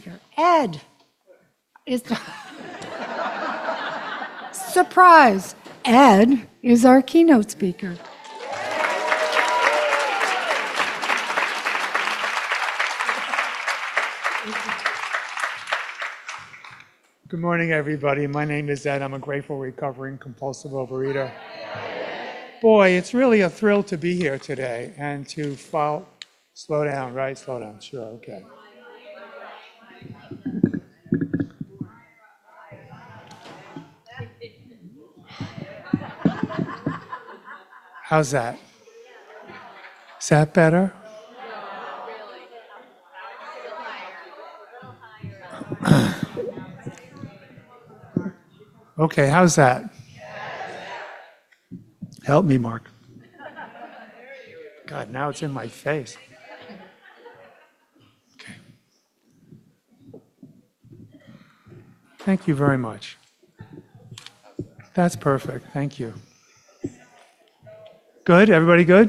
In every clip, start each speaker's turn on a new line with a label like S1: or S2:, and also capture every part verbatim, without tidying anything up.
S1: speaker. Ed is... Surprise! Ed is our keynote speaker.
S2: Good morning, everybody. My name is Ed. I'm a grateful, recovering, compulsive overeater. Boy, it's really a thrill to be here today and to follow. Slow down, right? Slow down. Sure, okay. How's that? Is that better? Okay, how's that? Help me, Mark. God, now it's in my face. Okay. Thank you very much. That's perfect. Thank you. Good? Everybody good?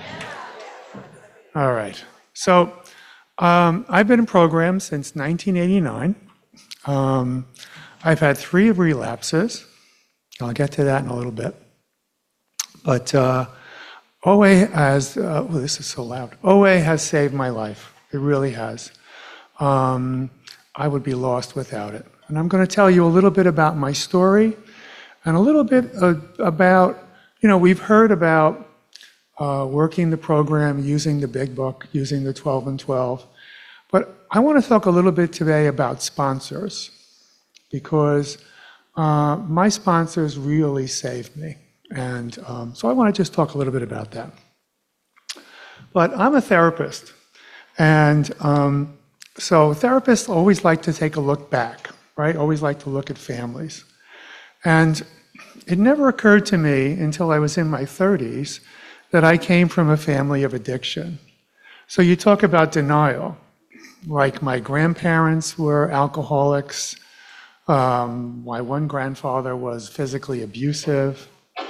S2: All right. So um, I've been in programs since nineteen eighty-nine. Um, I've had three relapses. I'll get to that in a little bit. But uh, O A has, uh, oh, this is so loud. O A has saved my life. It really has. Um, I would be lost without it. And I'm going to tell you a little bit about my story and a little bit uh, about, you know, we've heard about uh, working the program, using the big book, using the twelve and twelve. But I want to talk a little bit today about sponsors, because uh, my sponsors really saved me. And um, so I want to just talk a little bit about that. But I'm a therapist. And um, so therapists always like to take a look back, right? Always like to look at families. And it never occurred to me until I was in my thirties that I came from a family of addiction. So you talk about denial. Like my grandparents were alcoholics. Um, my one grandfather was physically abusive.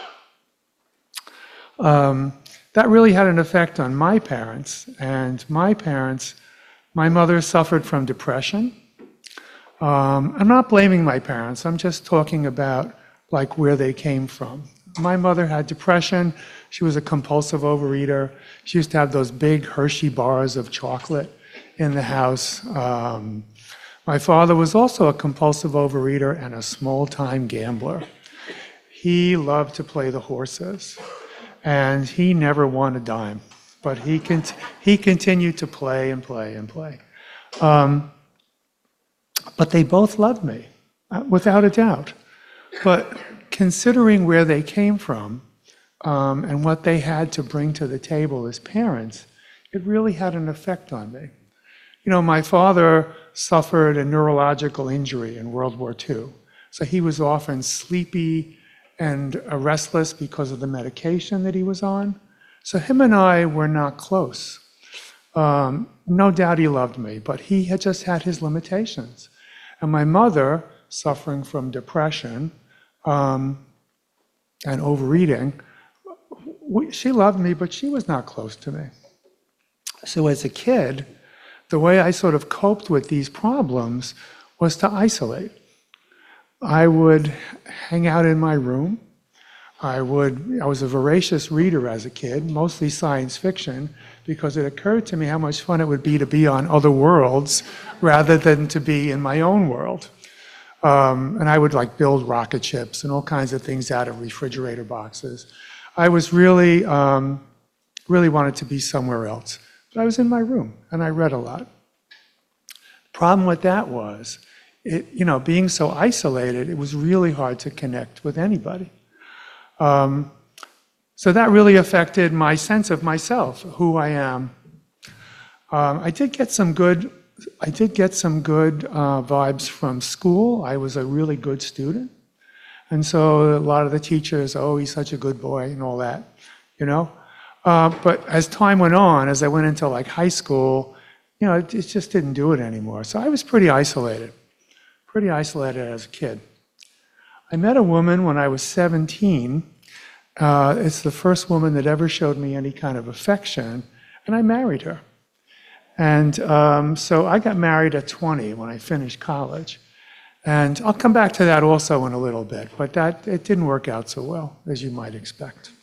S2: Um, that really had an effect on my parents. And my parents, my mother suffered from depression. Um, I'm not blaming my parents. I'm just talking about like where they came from. My mother had depression. She was a compulsive overeater. She used to have those big Hershey bars of chocolate in the house. Um, my father was also a compulsive overeater and a small-time gambler. He loved to play the horses. And he never won a dime, but he con- he continued to play and play and play. Um, but they both loved me, uh, without a doubt. But considering where they came from um, and what they had to bring to the table as parents, it really had an effect on me. You know, my father suffered a neurological injury in World War Two, so he was often sleepy and restless because of the medication that he was on. So him and I were not close. Um, no doubt he loved me, but he had just had his limitations. And my mother, suffering from depression um, and overeating, we, she loved me, but she was not close to me. So as a kid, the way I sort of coped with these problems was to isolate. I would hang out in my room. I would, I was a voracious reader as a kid, mostly science fiction, because it occurred to me how much fun it would be to be on other worlds rather than to be in my own world. Um, and I would like build rocket ships and all kinds of things out of refrigerator boxes. I was really, um, really wanted to be somewhere else. But I was in my room and I read a lot. The problem with that was, It, you know, being so isolated, it was really hard to connect with anybody. Um, so that really affected my sense of myself, who I am. Um, I did get some good, I did get some good uh, vibes from school. I was a really good student. And so a lot of the teachers, oh, he's such a good boy and all that, you know. Uh, but as time went on, as I went into like high school, you know, it, it just didn't do it anymore. So I was pretty isolated. Pretty isolated as a kid. I met a woman when I was seventeen. Uh, it's the first woman that ever showed me any kind of affection, and I married her. And um, so I got married at twenty when I finished college. And I'll come back to that also in a little bit, but that it didn't work out so well, as you might expect.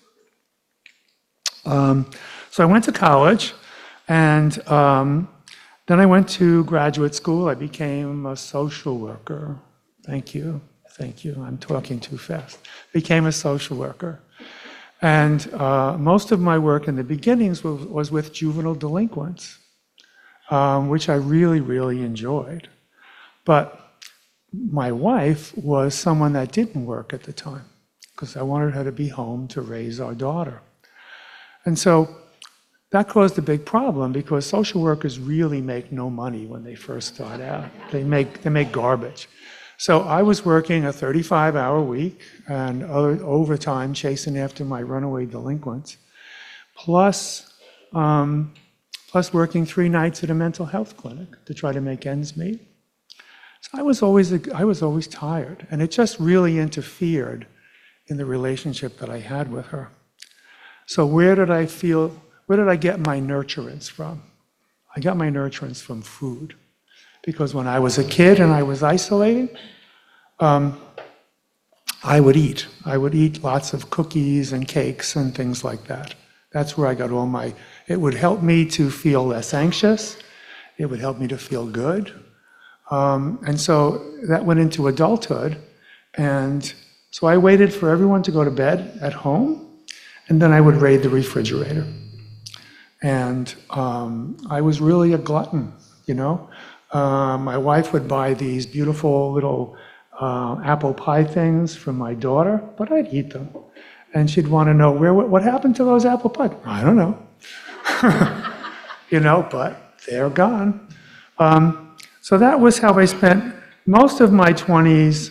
S2: Um, so I went to college, and um, then I went to graduate school. I became a social worker. Thank you, thank you. I'm talking too fast. Became a social worker. And uh, most of my work in the beginnings was, was with juvenile delinquents, um, which I really, really enjoyed. But my wife was someone that didn't work at the time because I wanted her to be home to raise our daughter. And so that caused a big problem because social workers really make no money when they first start out. They make, they make garbage. So I was working a thirty-five hour week and other overtime chasing after my runaway delinquents, plus, um, plus working three nights at a mental health clinic to try to make ends meet. So I was always, I was always tired, and it just really interfered in the relationship that I had with her. So where did I feel, where did I get my nurturance from? I got my nurturance from food. Because when I was a kid and I was isolated, um, I would eat. I would eat lots of cookies and cakes and things like that. That's where I got all my, it would help me to feel less anxious. It would help me to feel good. Um, and so that went into adulthood. And so I waited for everyone to go to bed at home, and then I would raid the refrigerator. And um, I was really a glutton, you know. Uh, my wife would buy these beautiful little uh, apple pie things from my daughter, but I'd eat them. And she'd want to know, where, what happened to those apple pies? I don't know. You know, but they're gone. Um, So that was how I spent most of my twenties.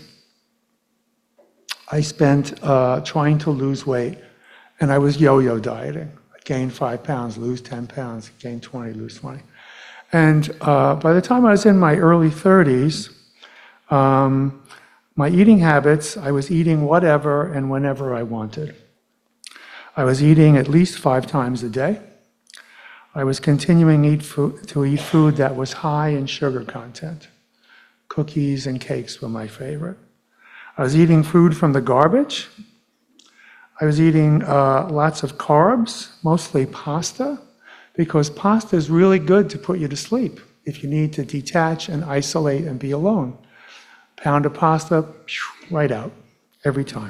S2: I spent uh, trying to lose weight, and I was yo-yo dieting. I'd gain five pounds, lose ten pounds, gain twenty, lose twenty. And uh, by the time I was in my early thirties, um, my eating habits, I was eating whatever and whenever I wanted. I was eating at least five times a day. I was continuing eat food, to eat food that was high in sugar content. Cookies and cakes were my favorite. I was eating food from the garbage. I was eating uh, lots of carbs, mostly pasta, because pasta is really good to put you to sleep if you need to detach and isolate and be alone. Pound of pasta, right out, every time.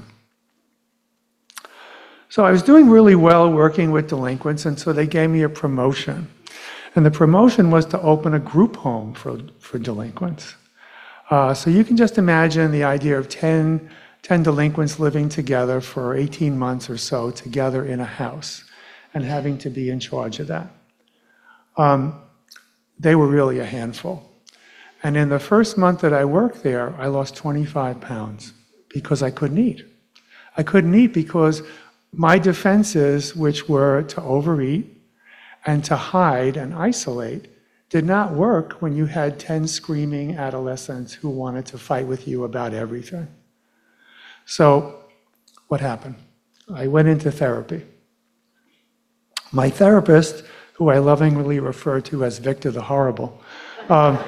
S2: So I was doing really well working with delinquents, and so they gave me a promotion. And the promotion was to open a group home for, for delinquents. Uh, so you can just imagine the idea of ten, ten delinquents living together for eighteen months or so together in a house and having to be in charge of that. Um, they were really a handful. And in the first month that I worked there, I lost twenty-five pounds because I couldn't eat. I couldn't eat because my defenses, which were to overeat and to hide and isolate, did not work when you had ten screaming adolescents who wanted to fight with you about everything. So what happened? I went into therapy. My therapist, who I lovingly refer to as Victor the Horrible, um,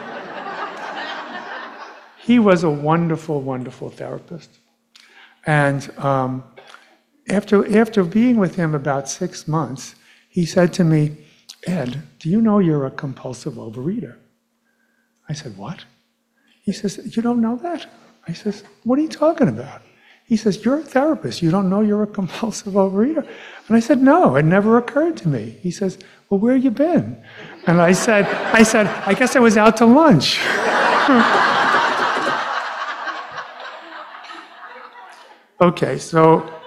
S2: he was a wonderful, wonderful therapist. And um, After, after being with him about six months, he said to me, Ed, do you know you're a compulsive overeater? I said, what? He says, you don't know that? I says, what are you talking about? He says, you're a therapist. You don't know you're a compulsive overeater? And I said, no, it never occurred to me. He says, well, where have you been? And I said, I said, I guess I was out to lunch. Okay, so...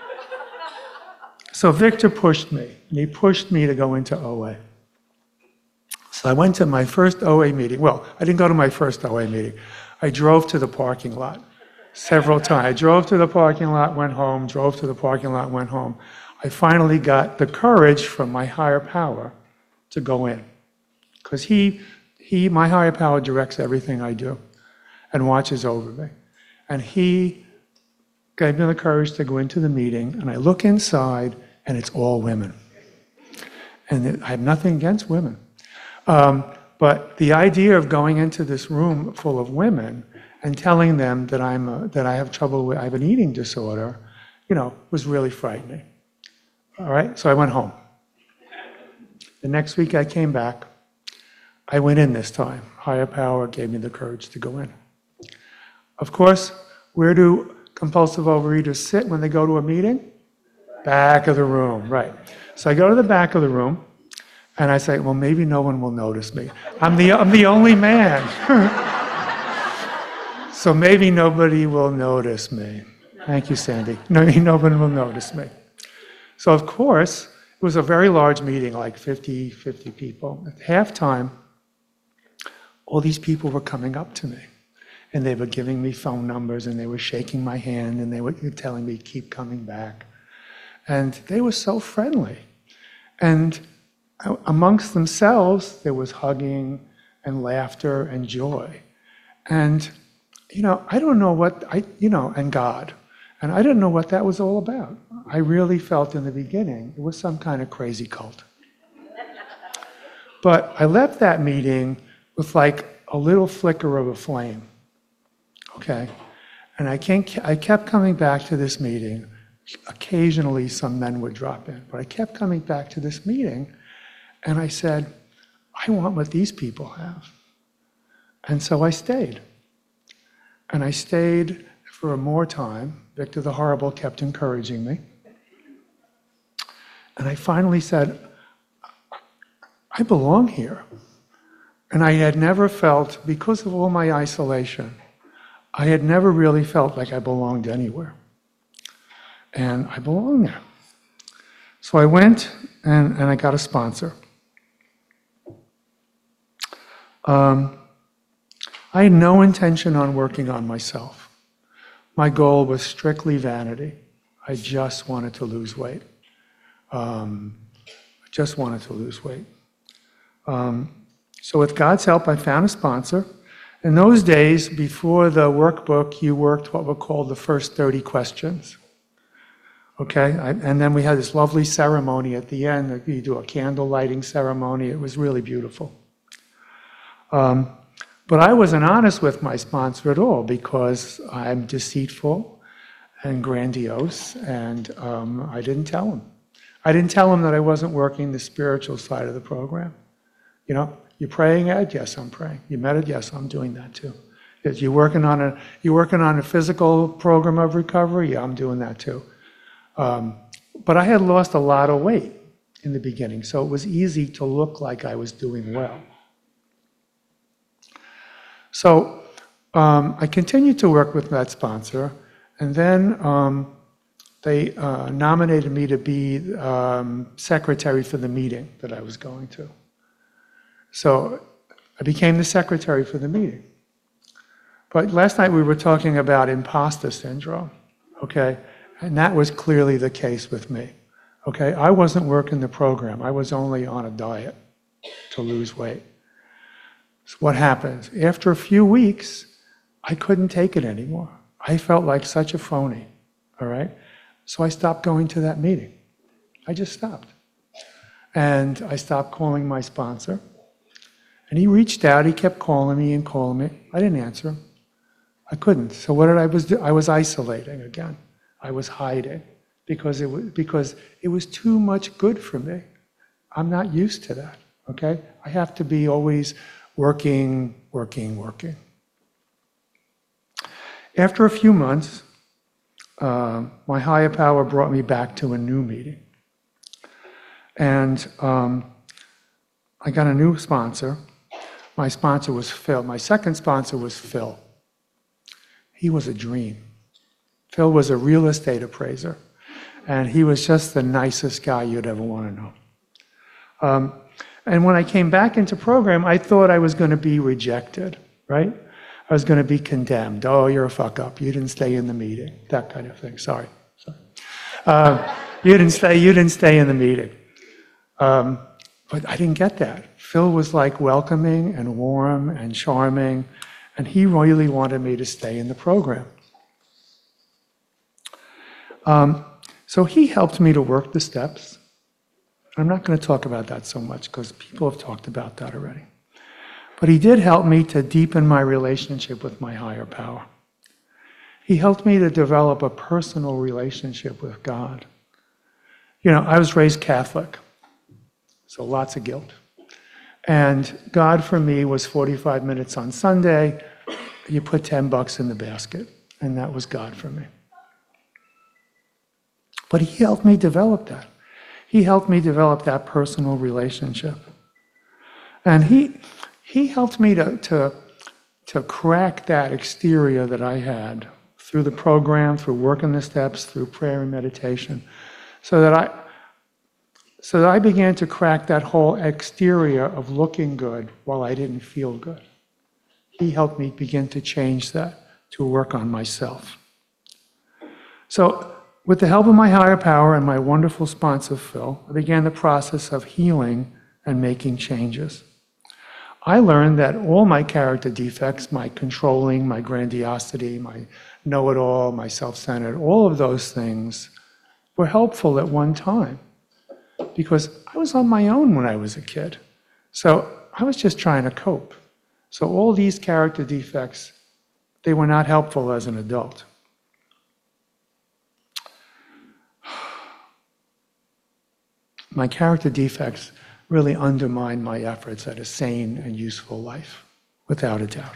S2: So Victor pushed me, and he pushed me to go into O A. So I went to my first O A meeting. Well, I didn't go to my first O A meeting. I drove to the parking lot several times. I drove to the parking lot, went home, drove to the parking lot, went home. I finally got the courage from my higher power to go in. Because he, he, my higher power directs everything I do and watches over me. And he gave me the courage to go into the meeting, and I look inside, and it's all women. And I have nothing against women. Um, But the idea of going into this room full of women and telling them that I'm a, that I have trouble with, I have an eating disorder, you know, was really frightening. All right, so I went home. The next week I came back. I went in this time. Higher power gave me the courage to go in. Of course, where do compulsive overeaters sit when they go to a meeting? Back of the room, right. So I go to the back of the room, and I say, well, maybe no one will notice me. I'm the, I'm the only man. So maybe nobody will notice me. Thank you, Sandy. No, no one will notice me. So of course, it was a very large meeting, like fifty, fifty people. At halftime, all these people were coming up to me. And they were giving me phone numbers, and they were shaking my hand, and they were telling me, keep coming back. And they were so friendly. And amongst themselves, there was hugging and laughter and joy. And, you know, I don't know what, I, you know, and God. And I didn't know what that was all about. I really felt in the beginning it was some kind of crazy cult. But I left that meeting with like a little flicker of a flame. Okay? And I, can't, I kept coming back to this meeting. Occasionally some men would drop in, but I kept coming back to this meeting, and I said, I want what these people have. And so I stayed. And I stayed for more time. Victor the Horrible kept encouraging me. And I finally said, I belong here. And I had never felt, because of all my isolation, I had never really felt like I belonged anywhere. And I belong there. So I went and, and I got a sponsor. Um, I had no intention on working on myself. My goal was strictly vanity. I just wanted to lose weight. Um, I just wanted to lose weight. Um, so with God's help, I found a sponsor. In those days, before the workbook, you worked what were called the first thirty questions. Okay, I, and then we had this lovely ceremony at the end. You do a candle lighting ceremony. It was really beautiful. Um, but I wasn't honest with my sponsor at all because I'm deceitful and grandiose, and um, I didn't tell him. I didn't tell him that I wasn't working the spiritual side of the program. You know, you praying, Ed? Yes, I'm praying. You meditate? Yes, I'm doing that too. You working on a you working on a physical program of recovery? Yeah, I'm doing that too. Um, but I had lost a lot of weight in the beginning, so it was easy to look like I was doing well. So um, I continued to work with that sponsor, and then um, they uh, nominated me to be um, secretary for the meeting that I was going to. So I became the secretary for the meeting. But last night we were talking about imposter syndrome, okay? And that was clearly the case with me, okay? I wasn't working the program. I was only on a diet to lose weight. So what happens? After a few weeks, I couldn't take it anymore. I felt like such a phony, all right? So I stopped going to that meeting. I just stopped. And I stopped calling my sponsor. And he reached out, he kept calling me and calling me. I didn't answer him. I couldn't. So what did I was do? I was isolating again. I was hiding because it was because it was too much good for me. I'm not used to that. Okay? I have to be always working, working, working. After a few months, uh, my higher power brought me back to a new meeting. And um, I got a new sponsor. My sponsor was Phil. My second sponsor was Phil. He was a dream. Phil was a real estate appraiser, and he was just the nicest guy you'd ever want to know. Um, and when I came back into program, I thought I was going to be rejected, right? I was going to be condemned. Oh, you're a fuck up. You didn't stay in the meeting. That kind of thing. Sorry. Sorry. Uh, you didn't stay. You didn't stay in the meeting. Um, but I didn't get that. Phil was like welcoming and warm and charming, and he really wanted me to stay in the program. Um, so he helped me to work the steps. I'm not going to talk about that so much because people have talked about that already. But he did help me to deepen my relationship with my higher power. He helped me to develop a personal relationship with God. You know, I was raised Catholic, so lots of guilt. And God for me was forty-five minutes on Sunday. You put ten bucks in the basket, and that was God for me. But he helped me develop that. He helped me develop that personal relationship. And he, he helped me to, to, to crack that exterior that I had through the program, through working the steps, through prayer and meditation, so that I, so that I began to crack that whole exterior of looking good while I didn't feel good. He helped me begin to change that, to work on myself. So, with the help of my higher power and my wonderful sponsor, Phil, I began the process of healing and making changes. I learned that all my character defects, my controlling, my grandiosity, my know-it-all, my self-centered, all of those things were helpful at one time because I was on my own when I was a kid. So I was just trying to cope. So all these character defects, they were not helpful as an adult. My character defects really undermine my efforts at a sane and useful life, without a doubt.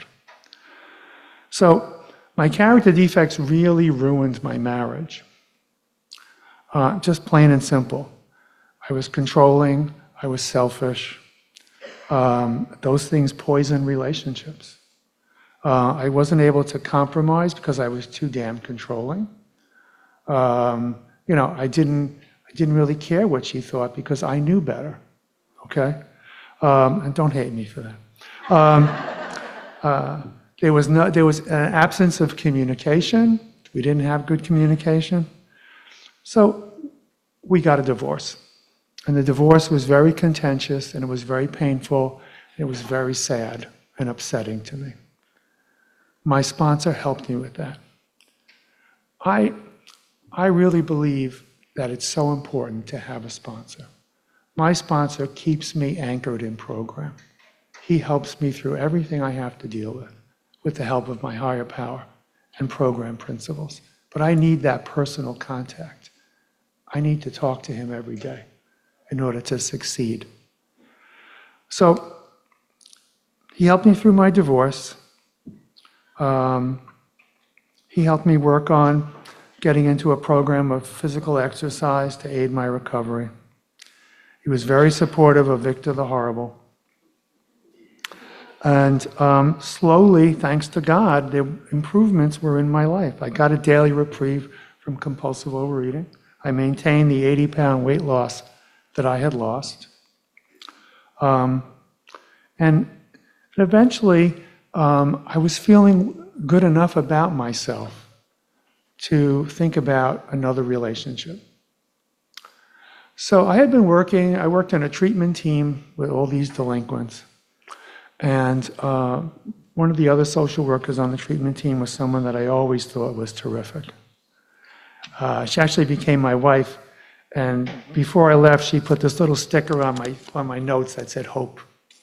S2: So my character defects really ruined my marriage. Uh, just plain and simple. I was controlling, I was selfish. Um, those things poison relationships. Uh, I wasn't able to compromise because I was too damn controlling. Um, you know, I didn't, I didn't really care what she thought because I knew better. Okay? Um, and don't hate me for that. Um, uh, there was no, there was an absence of communication. We didn't have good communication. So we got a divorce. And the divorce was very contentious, and it was very painful, and it was very sad and upsetting to me. My sponsor helped me with that. I, I really believe that it's so important to have a sponsor. My sponsor keeps me anchored in program. He helps me through everything I have to deal with, with the help of my higher power and program principles. But I need that personal contact. I need to talk to him every day in order to succeed. So he helped me through my divorce. Um, he helped me work on getting into a program of physical exercise to aid my recovery. He was very supportive of Victor the Horrible. And um, slowly, thanks to God, the improvements were in my life. I got a daily reprieve from compulsive overeating. I maintained the eighty pound weight loss that I had lost. Um, and eventually, um, I was feeling good enough about myself to think about another relationship. So I had been working, I worked on a treatment team with all these delinquents. And uh, one of the other social workers on the treatment team was someone that I always thought was terrific. Uh, she actually became my wife. And before I left, she put this little sticker on my, on my notes that said hope.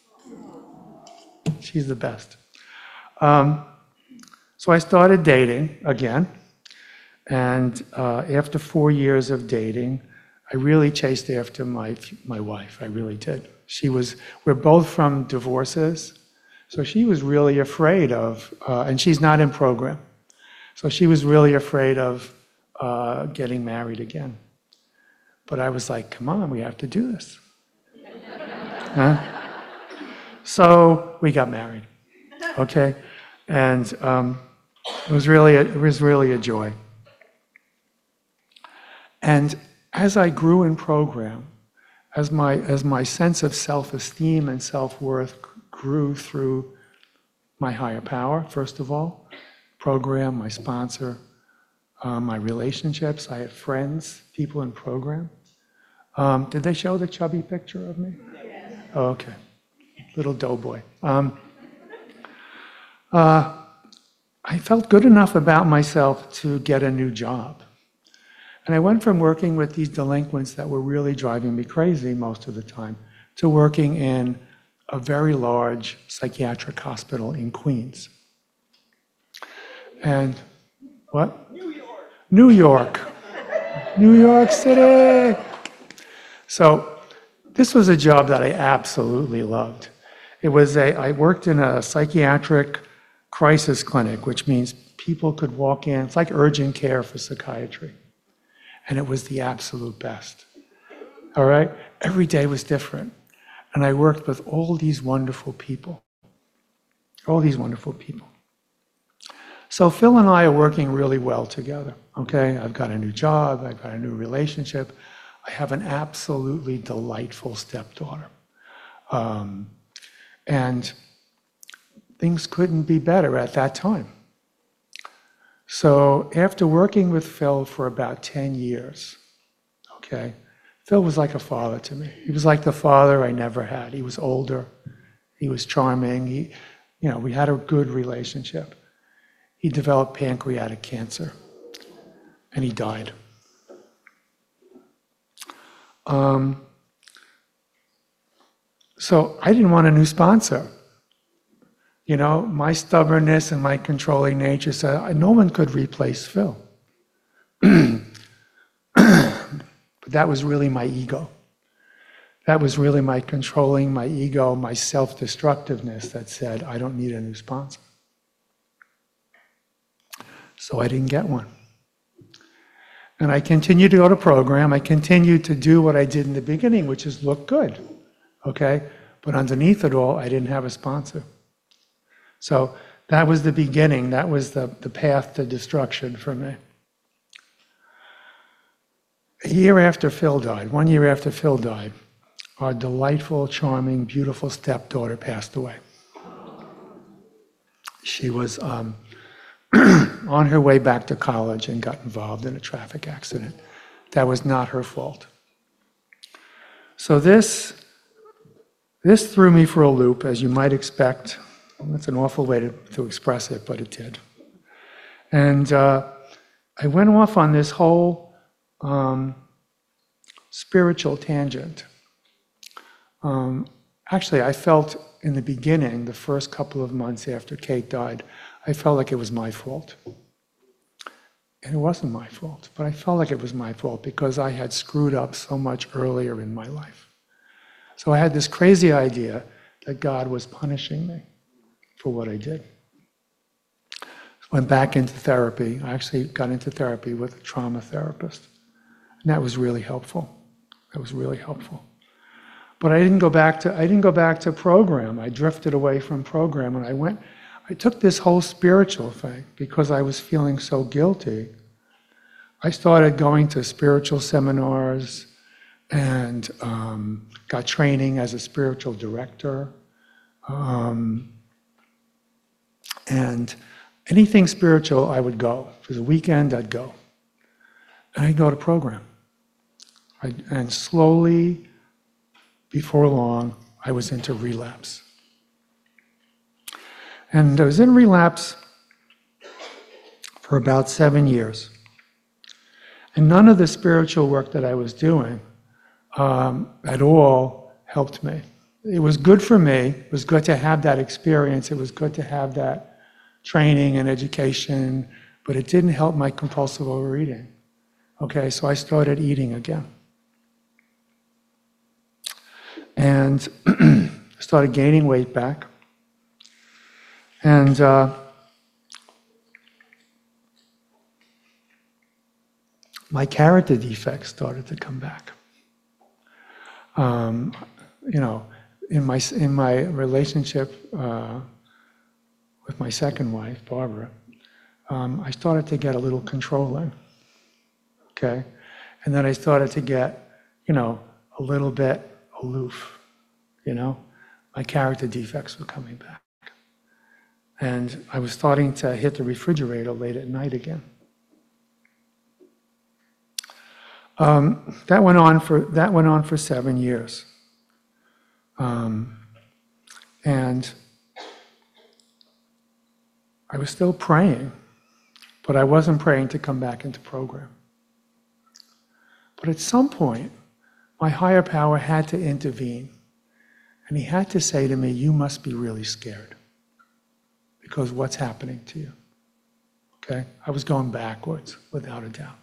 S2: She's the best. Um, so I started dating again. And uh, after four years of dating, I really chased after my, my wife. I really did. She was, we're both from divorces. So she was really afraid of, uh, and she's not in program. So she was really afraid of uh, getting married again. But I was like, come on, we have to do this. Huh? So we got married, okay? And um, it was really, a, it was really a joy. And as I grew in program, as my, as my sense of self-esteem and self-worth grew through my higher power, first of all, program, my sponsor, uh, my relationships, I had friends, people in program. Um, did they show the chubby picture of me? Yes. Oh, okay. Little doughboy. Um, uh, I felt good enough about myself to get a new job. And I went from working with these delinquents that were really driving me crazy most of the time to working in a very large psychiatric hospital in Queens. And what? New York. New York. New York City. So this was a job that I absolutely loved. It was a, I worked in a psychiatric crisis clinic, which means people could walk in. It's like urgent care for psychiatry. And it was the absolute best. All right? Every day was different. And I worked with all these wonderful people. All these wonderful people. So Phil and I are working really well together. Okay? I've got a new job. I've got a new relationship. I have an absolutely delightful stepdaughter. Um, and things couldn't be better at that time. So after working with Phil for about ten years, okay, Phil was like a father to me. He was like the father I never had. He was older. He was charming. He, you know, we had a good relationship. He developed pancreatic cancer, and he died. Um, so I didn't want a new sponsor. You know, my stubbornness and my controlling nature said no one could replace Phil. But that was really my ego. That was really my controlling, my ego, my self-destructiveness that said, I don't need a new sponsor. So I didn't get one. And I continued to go to program. I continued to do what I did in the beginning, which is look good. Okay? But underneath it all, I didn't have a sponsor. So that was the beginning. That was the, the path to destruction for me. A year after Phil died, one year after Phil died, our delightful, charming, beautiful stepdaughter passed away. She was um, on her way back to college and got involved in a traffic accident. That was not her fault. So this, this threw me for a loop, as you might expect. That's an awful way to, to express it, but it did. And uh, I went off on this whole um, spiritual tangent. Um, actually, I felt in the beginning, the first couple of months after Kate died, I felt like it was my fault. And it wasn't my fault, but I felt like it was my fault because I had screwed up so much earlier in my life. So I had this crazy idea that God was punishing me for what I did. Went back into therapy. I actually got into therapy with a trauma therapist. And that was really helpful. That was really helpful. But I didn't go back to, I didn't go back to program. I drifted away from program and I went, I took this whole spiritual thing because I was feeling so guilty. I started going to spiritual seminars and um, got training as a spiritual director. Um, and anything spiritual, I would go. For the weekend, I'd go. And I'd go to program. I, and slowly, before long, I was into relapse. And I was in relapse for about seven years. And none of the spiritual work that I was doing um, at all helped me. It was good for me. It was good to have that experience. It was good to have that training and education, but it didn't help my compulsive overeating. Okay, so I started eating again. And started gaining weight back. And uh, my character defects started to come back. Um, you know, in my in my relationship uh, with my second wife, Barbara, um, I started to get a little controlling. Okay, and then I started to get, you know, a little bit aloof. You know, my character defects were coming back. And I was starting to hit the refrigerator late at night again. Um, that went on for that went on for seven years, um, and I was still praying, but I wasn't praying to come back into program. But at some point, my higher power had to intervene, And he had to say to me, you must be really scared because what's happening to you? Okay? I was going backwards, without a doubt.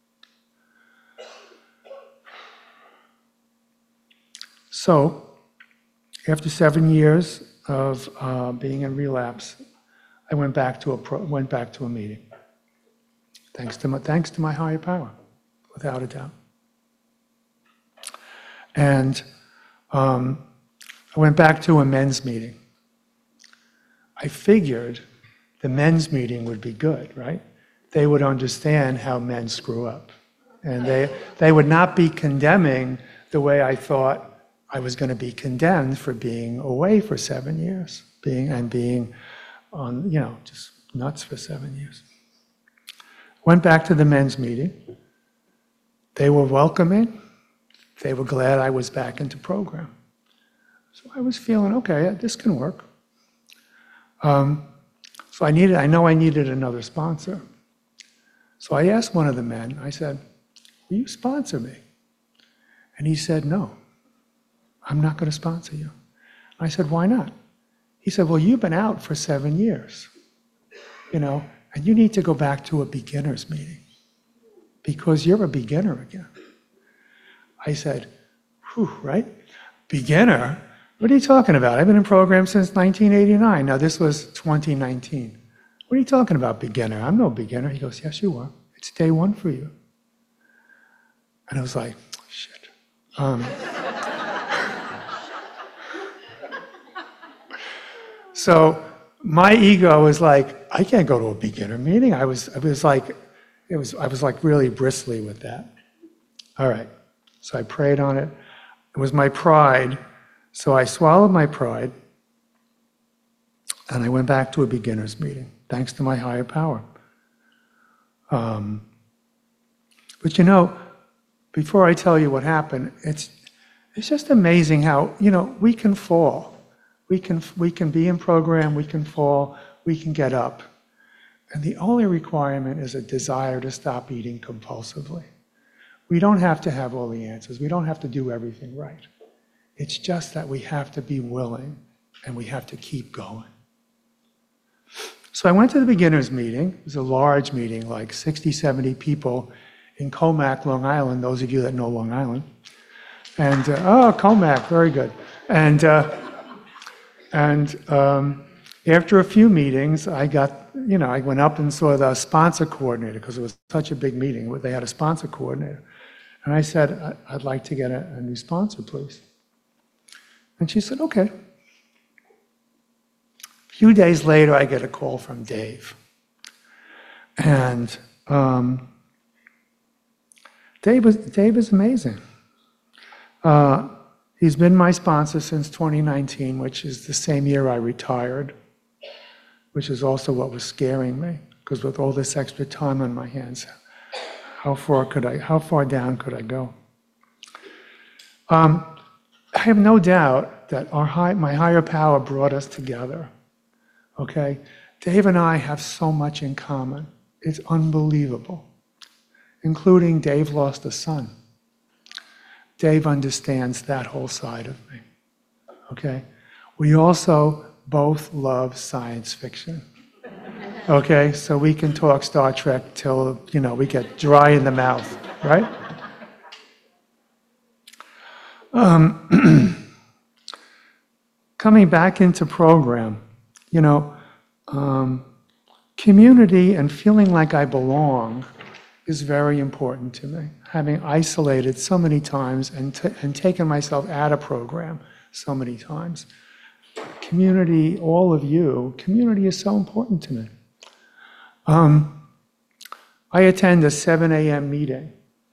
S2: So, after seven years of uh, being in relapse, I went back to a pro- went back to a meeting. Thanks to my, thanks to my higher power, without a doubt. And um, I went back to a men's meeting. I figured the men's meeting would be good, right? They would understand how men screw up. And they, they would not be condemning the way I thought I was going to be condemned for being away for seven years, being and being on, you know, just nuts for seven years. Went back to the men's meeting. They were welcoming. They were glad I was back into program. So I was feeling, okay, this can work. Um, so I needed, I know I needed another sponsor. So I asked one of the men, I said, will you sponsor me? And he said, no, I'm not going to sponsor you. I said, why not? He said, well, you've been out for seven years, you know, and you need to go back to a beginner's meeting because you're a beginner again. I said, whew, right? Beginner? What are you talking about? I've been in program since nineteen eighty-nine. Now, this was twenty nineteen. What are you talking about, beginner? I'm no beginner. He goes, yes, you are. It's day one for you. And I was like, shit. Um, so my ego was like, I can't go to a beginner meeting. I was, I was like, it was, I was like really bristly with that. All right. So I prayed on it. It was my pride. So I swallowed my pride and I went back to a beginner's meeting, thanks to my higher power. Um, but you know, before I tell you what happened, it's, it's just amazing how, you know, we can fall. We can, we can be in program, we can fall, we can get up. And the only requirement is a desire to stop eating compulsively. We don't have to have all the answers. We don't have to do everything right. It's just that we have to be willing and we have to keep going. So I went to the beginners meeting. It was a large meeting, like sixty, seventy people in Comac, Long Island, those of you that know Long Island. And, uh, oh, Comac, very good. And, uh, and um, after a few meetings, I got, you know, I went up and saw the sponsor coordinator because it was such a big meeting. They had a sponsor coordinator. And I said, I'd like to get a, a new sponsor, please. And she said, okay. A few days later, I get a call from Dave. And um, Dave, was, Dave is amazing. Uh, he's been my sponsor since twenty nineteen, which is the same year I retired, which is also what was scaring me, because with all this extra time on my hands, how far could I, how far down could I go? Um, I have no doubt that our high, my higher power brought us together, okay? Dave and I have so much in common. It's unbelievable, including Dave lost a son. Dave understands that whole side of me, okay? We also both love science fiction, okay? So we can talk Star Trek till, you know, we get dry in the mouth, right? Um, coming back into program, you know, um, community and feeling like I belong is very important to me. Having isolated so many times and, t- and taken myself out of program so many times. Community, all of you, community is so important to me. Um, I attend a seven a.m. meeting.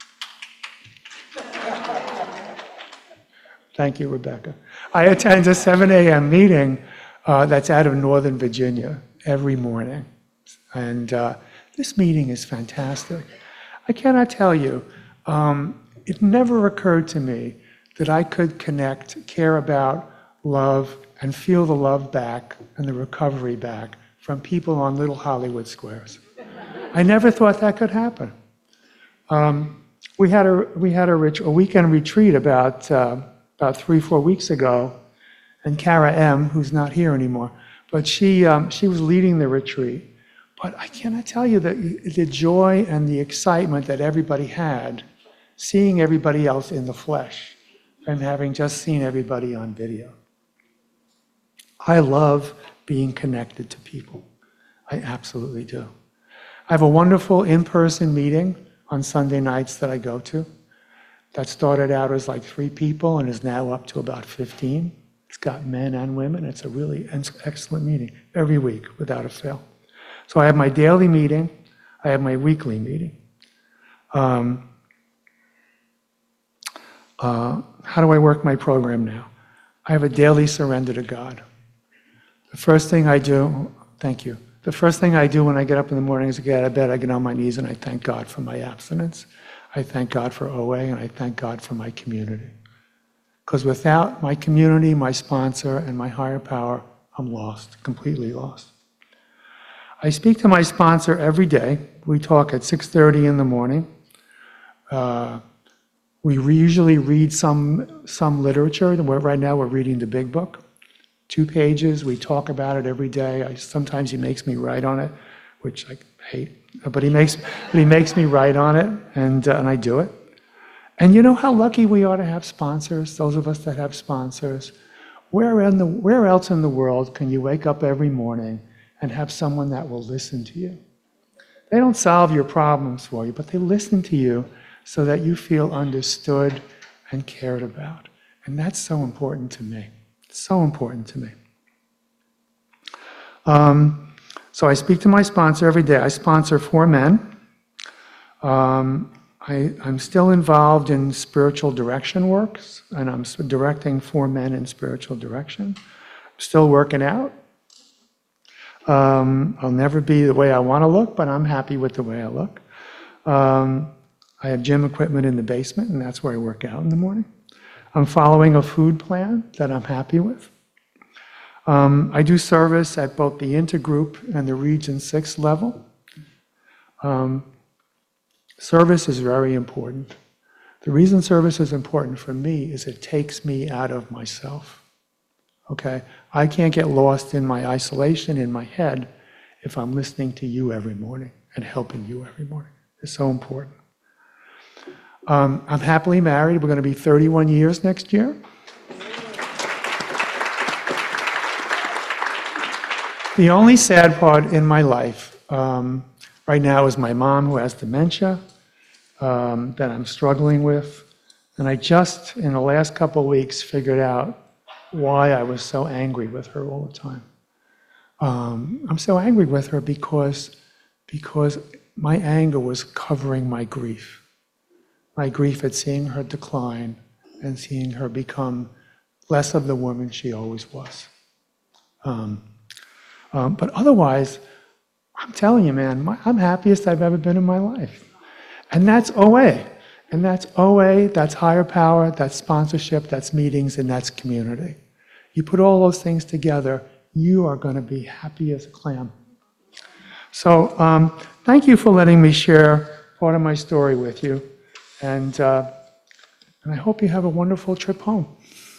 S2: Thank you, Rebecca. I attend a seven a.m. meeting uh, that's out of Northern Virginia every morning. And uh, this meeting is fantastic. I cannot tell you, um, it never occurred to me that I could connect, care about, love, and feel the love back and the recovery back from people on little Hollywood squares. I never thought that could happen. Um, we had a we had a, ret- a weekend retreat about uh, about three four weeks ago and Kara M., who's not here anymore, but she, um, she was leading the retreat. But I cannot tell you the, the joy and the excitement that everybody had seeing everybody else in the flesh and having just seen everybody on video. I love being connected to people. I absolutely do. I have a wonderful in-person meeting on Sunday nights that I go to that started out as like three people and is now up to about fifteen. It's got men and women. It's a really excellent meeting every week without a fail. So I have my daily meeting. I have my weekly meeting. Um, uh, how do I work my program now? I have a daily surrender to God. The first thing I do, thank you. The first thing I do when I get up in the morning is I get out of bed, I get on my knees and I thank God for my abstinence. I thank God for O A and I thank God for my community. Because without my community, my sponsor, and my higher power, I'm lost, completely lost. I speak to my sponsor every day. We talk at six thirty in the morning. Uh, we re- usually read some, some literature. Right now we're reading the Big Book. Two pages, we talk about it every day. I, sometimes he makes me write on it, which I hate, but he makes, but he makes me write on it, and, uh, and I do it. And you know how lucky we are to have sponsors, those of us that have sponsors. Where, in the, where else in the world can you wake up every morning and have someone that will listen to you? They don't solve your problems for you, but they listen to you so that you feel understood and cared about. And that's so important to me. So important to me. Um, so I speak to my sponsor every day. I sponsor four men. Um, I, I'm still involved in spiritual direction works, and I'm directing four men in spiritual direction. I'm still working out. Um, I'll never be the way I want to look, but I'm happy with the way I look. Um, I have gym equipment in the basement, and that's where I work out in the morning. I'm following a food plan that I'm happy with. Um, I do service at both the intergroup and the Region six level. Um, service is very important. The reason service is important for me is it takes me out of myself. Okay? I can't get lost in my isolation in my head if I'm listening to you every morning and helping you every morning. It's so important. Um, I'm happily married. We're going to be thirty-one years next year. The only sad part in my life um, right now is my mom, who has dementia, um, that I'm struggling with. And I just, in the last couple of weeks, figured out why I was so angry with her all the time. Um, I'm so angry with her because, because my anger was covering my grief. My grief at seeing her decline and seeing her become less of the woman she always was. Um, um, but otherwise, I'm telling you, man, my, I'm happiest I've ever been in my life. And that's O A. And that's O A, that's higher power, that's sponsorship, that's meetings, and that's community. You put all those things together, you are going to be happy as a clam. So um, thank you for letting me share part of my story with you. And, uh, and I hope you have a wonderful trip home.